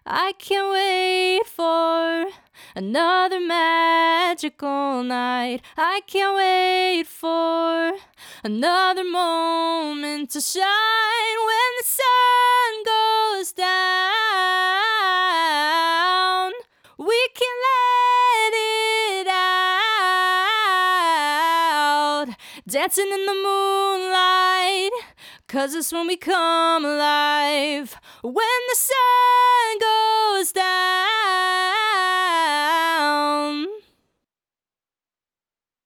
I can't wait for another magical night. I can't wait for another moment to shine when the sun goes down. We can let it out, dancing in the moonlight, 'cause it's when we come alive. When the sun goes down.